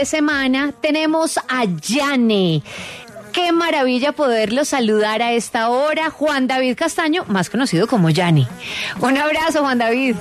Semana tenemos a Yane. Qué maravilla poderlo saludar a esta hora. Juan David Castaño, más conocido como Yane. Un abrazo, Juan David.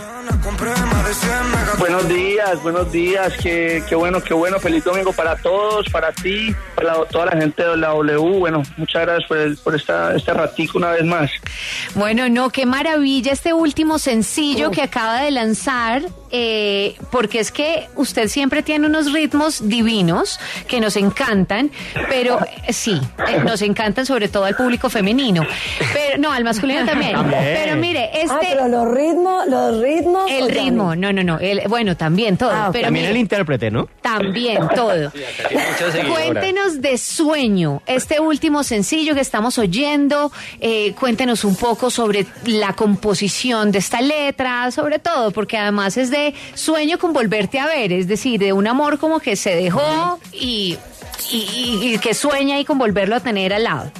Buenos días. Qué bueno. Feliz domingo para todos, para ti, para toda la gente de la W. Bueno, muchas gracias por este ratico una vez más. Bueno, no, qué maravilla este último sencillo que acaba de lanzar, porque es que usted siempre tiene unos ritmos divinos que nos encantan, pero sí, nos encantan sobre todo al público femenino, pero no, al masculino también. Pero mire, pero los ritmos. El ritmo, no, bueno, también todo. Pero también mire, el intérprete, ¿no? También todo. Cuéntenos de Sueño, este último sencillo que estamos oyendo. Cuéntenos un poco sobre la composición de esta letra, sobre todo, porque además es de sueño con volverte a ver, es decir, de un amor como que se dejó y que sueña y con volverlo a tener al lado.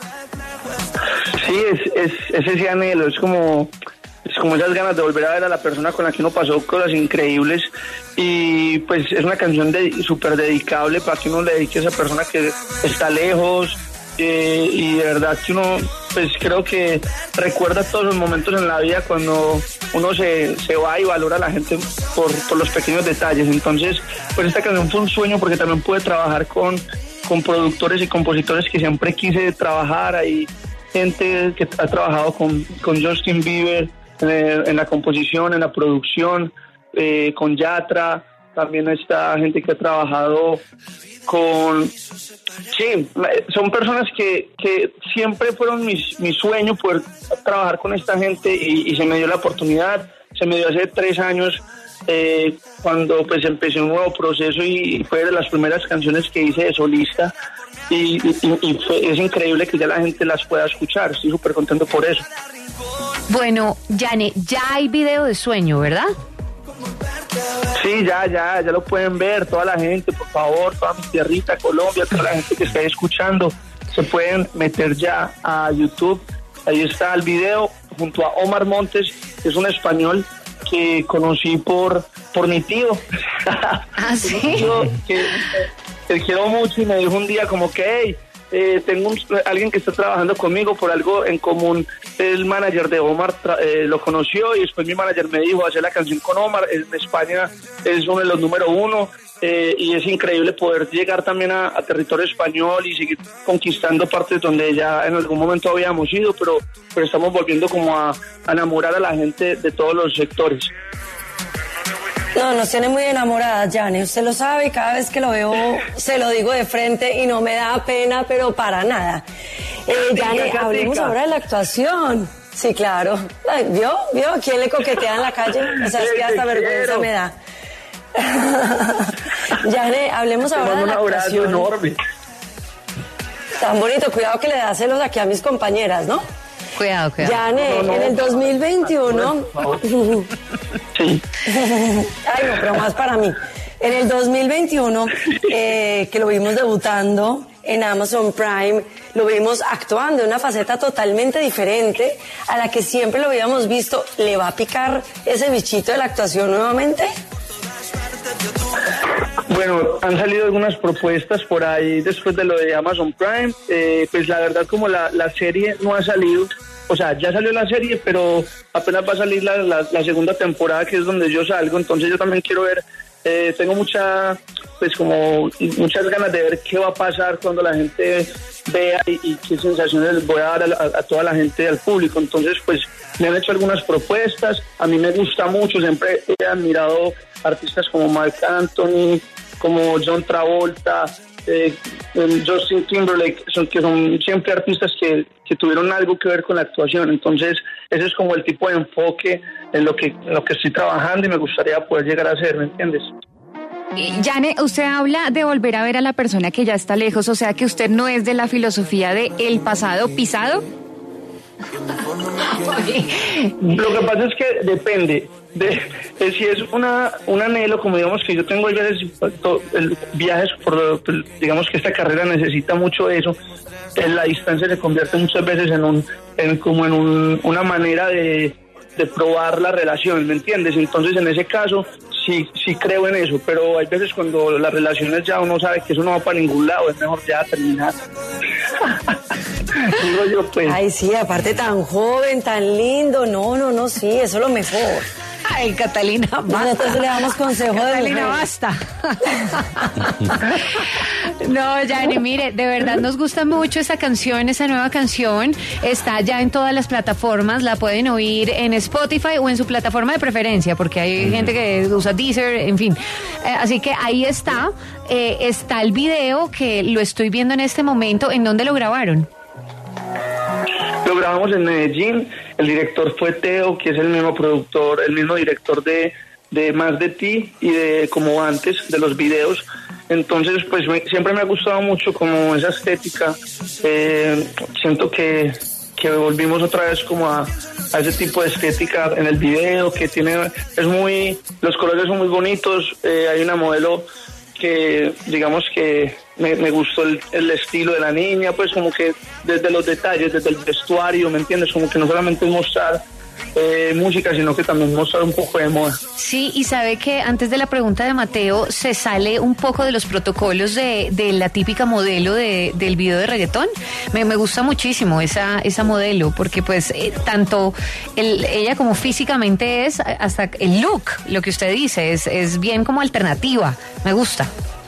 Sí, es ese anhelo, es como esas ganas de volver a ver a la persona con la que uno pasó cosas increíbles, y pues es una canción súper dedicable para que uno le dedique a esa persona que está lejos, y de verdad que uno, pues creo que recuerda todos los momentos en la vida cuando uno se va y valora a la gente por los pequeños detalles. Entonces, pues esta canción fue un sueño porque también pude trabajar con productores y compositores que siempre quise trabajar. Hay gente que ha trabajado con Justin Bieber en la composición, en la producción, con Yatra. También está gente que ha trabajado con... Sí, son personas que siempre fueron mi sueño poder trabajar con esta gente, y se me dio la oportunidad. Se me dio hace 3 años, cuando pues empecé un nuevo proceso, y fue de las primeras canciones que hice de solista, y es increíble que ya la gente las pueda escuchar. Estoy súper contento por eso. Bueno, Yane, ya hay video de Sueño, ¿verdad? Sí, ya lo pueden ver, toda la gente, por favor, toda mi tierrita, Colombia, toda la gente que esté escuchando, se pueden meter ya a YouTube. Ahí está el video junto a Omar Montes, que es un español que conocí por mi tío. ¿Ah, sí? Un tío que quiero mucho, y me dijo un día como que, hey, tengo alguien que está trabajando conmigo por algo en común. El manager de Omar lo conoció, y después mi manager me dijo hacer la canción con Omar. En España es uno de los número 1, y es increíble poder llegar también a territorio español y seguir conquistando partes donde ya en algún momento habíamos ido, pero estamos volviendo como a enamorar a la gente de todos los sectores. No, nos tiene muy enamoradas, Yane. Usted lo sabe, y cada vez que lo veo se lo digo de frente y no me da pena, pero para nada. Yane, hablemos ahora de la actuación. Sí, claro. Ay, ¿Vio? ¿Quién le coquetea en la calle? O sea, es que hasta vergüenza me da. Yane, hablemos ahora de la actuación. Un abrazo enorme. Tan bonito, cuidado que le da celos aquí a mis compañeras, ¿no? Cuidado. Yane, en el 2021... Sí. Ay, no, pero más para mí. En el 2021, que lo vimos debutando en Amazon Prime, lo vimos actuando en una faceta totalmente diferente a la que siempre lo habíamos visto. ¿Le va a picar ese bichito de la actuación nuevamente? Bueno, han salido algunas propuestas por ahí después de lo de Amazon Prime. Pues la verdad, como la serie no ha salido, o sea, ya salió la serie, pero apenas va a salir la segunda temporada, que es donde yo salgo. Entonces yo también quiero ver, tengo muchas ganas de ver qué va a pasar cuando la gente vea, y qué sensaciones les voy a dar a toda la gente, al público. Entonces, pues me han hecho algunas propuestas. A mí me gusta mucho, siempre he admirado artistas como Marc Anthony, como John Travolta, Justin Timberlake, que son siempre artistas que tuvieron algo que ver con la actuación. Entonces ese es como el tipo de enfoque en lo que estoy trabajando, y me gustaría poder llegar a hacer, ¿me entiendes? Yane, usted habla de volver a ver a la persona que ya está lejos, o sea que usted no es de la filosofía de el pasado pisado. Lo que pasa es que depende de si es un anhelo, como digamos que yo tengo viajes por, digamos que esta carrera necesita mucho eso. La distancia se convierte muchas veces en una manera de probar la relación, ¿me entiendes? Entonces, en ese caso, sí creo en eso, pero hay veces cuando las relaciones ya uno sabe que eso no va para ningún lado, es mejor ya terminar. Digo yo, pues. Ay, sí, aparte tan joven, tan lindo, no, sí, eso es lo mejor. Ay, Catalina, basta. Nosotros le damos consejo de Catalina, mujer. basta. No, Yanni, mire, de verdad nos gusta mucho esa canción, esa nueva canción. Está ya en todas las plataformas, la pueden oír en Spotify o en su plataforma de preferencia, porque hay gente que usa Deezer, en fin. Así que ahí está. Está el video que lo estoy viendo en este momento. ¿En dónde lo grabaron? Lo grabamos en Medellín, el director fue Teo, que es el mismo productor, el mismo director de Más de Ti y de Como Antes, de los videos. Entonces, pues siempre me ha gustado mucho como esa estética. Siento que volvimos otra vez como a ese tipo de estética en el video, que los colores son muy bonitos. Hay una modelo que, digamos que me gustó el estilo de la niña, pues como que desde los detalles, desde el vestuario, ¿me entiendes? Como que no solamente es mostrar música, sino que también mostrar un poco de moda. Sí, y sabe que antes de la pregunta de Mateo, se sale un poco de los protocolos de la típica modelo del video de reggaetón. Me gusta muchísimo esa modelo, porque pues tanto ella como físicamente es, hasta el look, lo que usted dice, es bien como alternativa. Me gusta.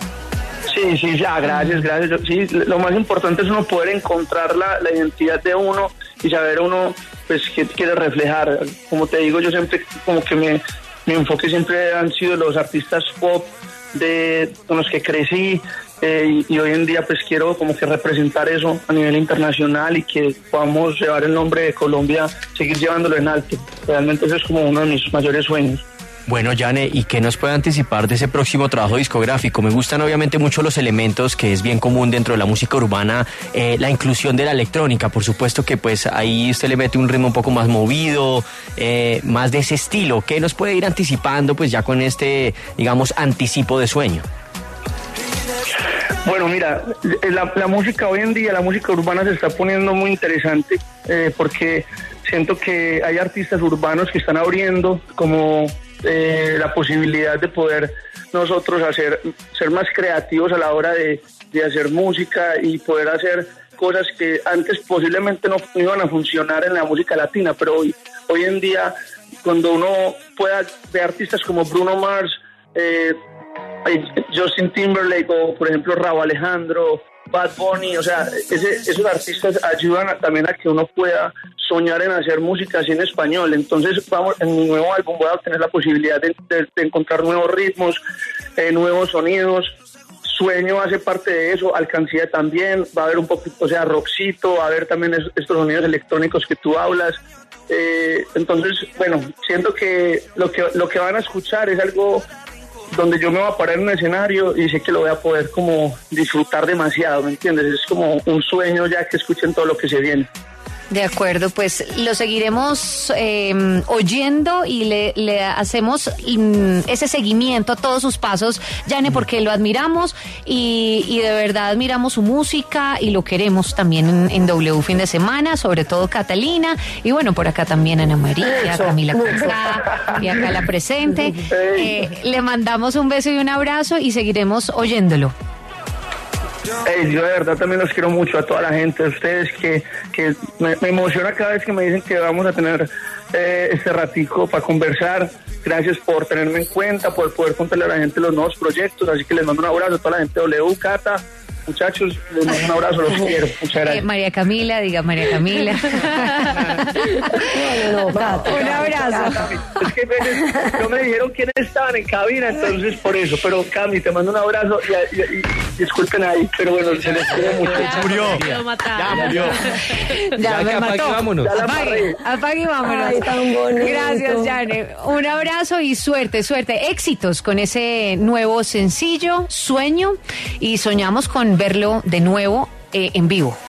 Sí, ya, gracias. Sí, lo más importante es uno poder encontrar la identidad de uno y saber uno, pues, qué quiere reflejar. Como te digo, yo siempre, como que mi enfoque siempre han sido los artistas pop con los que crecí, y hoy en día, pues, quiero como que representar eso a nivel internacional y que podamos llevar el nombre de Colombia, seguir llevándolo en alto. Realmente eso es como uno de mis mayores sueños. Bueno, Yane, ¿y qué nos puede anticipar de ese próximo trabajo discográfico? Me gustan obviamente mucho los elementos que es bien común dentro de la música urbana, la inclusión de la electrónica, por supuesto que pues ahí usted le mete un ritmo un poco más movido, más de ese estilo. ¿Qué nos puede ir anticipando pues ya con este, digamos, anticipo de Sueño? Bueno, mira, la música hoy en día, la música urbana se está poniendo muy interesante, porque siento que hay artistas urbanos que están abriendo como la posibilidad de poder nosotros ser más creativos a la hora de hacer música y poder hacer cosas que antes posiblemente no iban a funcionar en la música latina, pero hoy en día, cuando uno pueda ver artistas como Bruno Mars, Justin Timberlake o por ejemplo Rauw Alejandro, Bad Bunny, o sea, esos artistas ayudan también a que uno pueda soñar en hacer música así en español. Entonces en mi nuevo álbum voy a tener la posibilidad de encontrar nuevos ritmos, nuevos sonidos. Sueño hace parte de eso, Alcancía también, va a haber un poquito, o sea, rockcito, va a haber también estos sonidos electrónicos que tú hablas. Entonces, bueno, siento que lo que van a escuchar es algo donde yo me voy a parar en un escenario y sé que lo voy a poder como disfrutar demasiado, ¿me entiendes? Es como un sueño ya que escuchen todo lo que se viene. De acuerdo, pues lo seguiremos oyendo y le hacemos ese seguimiento a todos sus pasos, Yane, porque lo admiramos y de verdad admiramos su música y lo queremos también en W Fin de Semana, sobre todo Catalina, y bueno, por acá también Ana María, Camila Cruzá, y acá la presente. Le mandamos un beso y un abrazo y seguiremos oyéndolo. Yo de verdad también los quiero mucho, a toda la gente, a ustedes, que me emociona cada vez que me dicen que vamos a tener este ratico para conversar. Gracias por tenerme en cuenta, por poder contarle a la gente los nuevos proyectos, así que les mando un abrazo a toda la gente de W, Cata. Muchachos, les mando un abrazo, los quiero. Muchas gracias. María Camila, diga María Camila. Un abrazo. Es que no me dijeron quiénes estaban en cabina, entonces por eso. Pero Cami, te mando un abrazo y disculpen ahí, pero bueno, se les quiere mucho. Murió. Ya murió. Ya me mató. Vámonos. Apague y vámonos. Ay, tan bonito. Gracias, Yane. Un abrazo y suerte. Éxitos con ese nuevo sencillo, Sueño, y soñamos con verlo de nuevo en vivo.